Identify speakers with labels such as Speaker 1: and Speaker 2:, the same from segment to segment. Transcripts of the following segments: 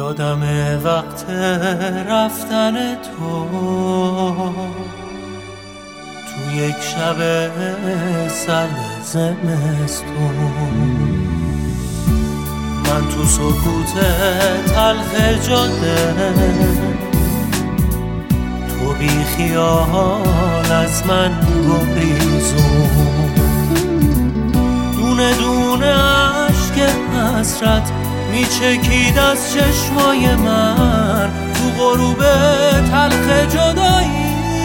Speaker 1: یادم وقت رفتن تو یک شب سرد زمستون، من تو سکوت تلخ جاده، تو بی خیال از من گریزون، دونه دونه عشق حسرت میچکید از چشمای من تو غروب تلخ جدایی،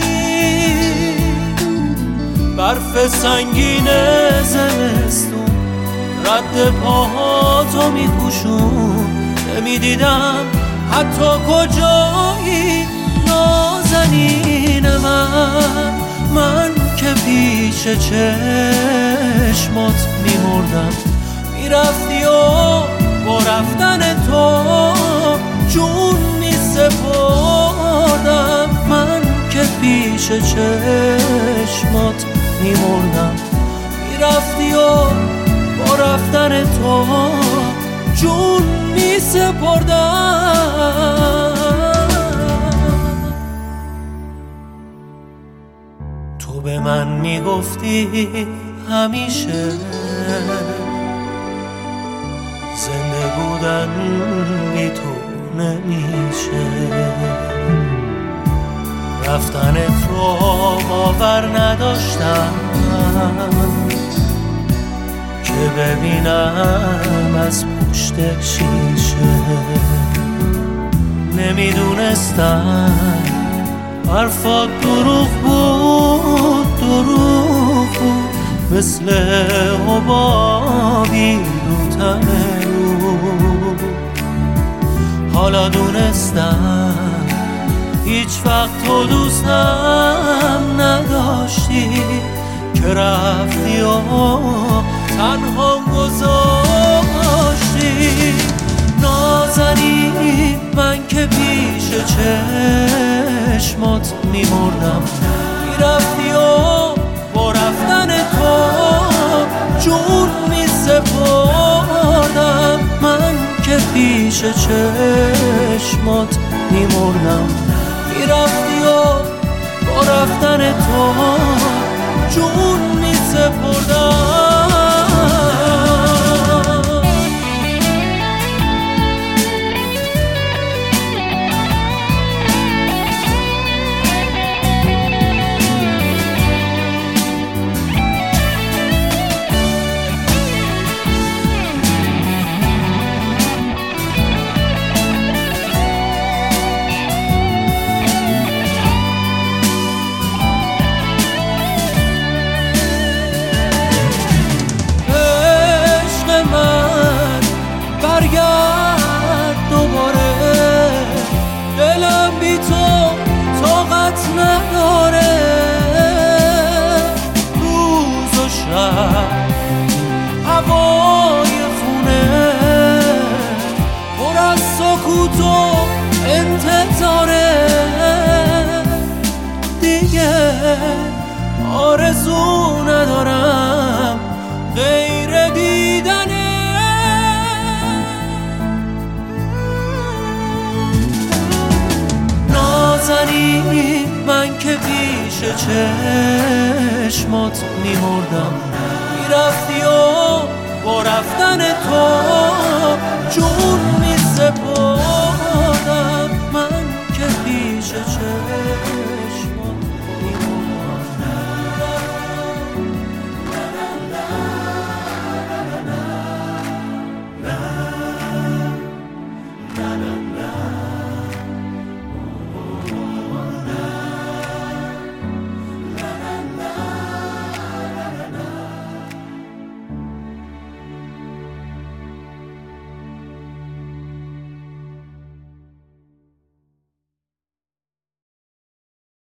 Speaker 1: برف سنگین زمستون رد پاهاتو میپوشون، نمیدیدم حتی کجایی نازنین من که پیش چشمات میمردم، میرفتی و با رفتن تو جون میسپردم، من که پیش چشمات میمردم، میرفتی و با رفتن تو جون میسپردم. تو به من میگفتی همیشه زنده بودن بی تو نمیشه، رفتنت رو باور نداشتم که ببینم از پشت شیشه، نمیدونستم حرفات دروغ بود مثل حبابی رو تن رو، حالا دونستم هیچ وقت تو دوستم نداشتی که رفتی و تنها گذاشتی، نازنین من که پیش چشمات میمردم، میرفتی و با رفتن تو جون میسپردم، من که پیش چشمات میمردم، میرفتی و با رفتن تو جون میسپردم. برگرد دوباره، دلم بی تو طاقت نداره، روز و شب هوای خونه پر از سکوت و انتظاره، دیگه آرزو ندارم غیر دیدنه، نازنین من که پیش چشمات میمردم، میرفتی و با رفتن تو جون میسپردم، من که پیش چشمات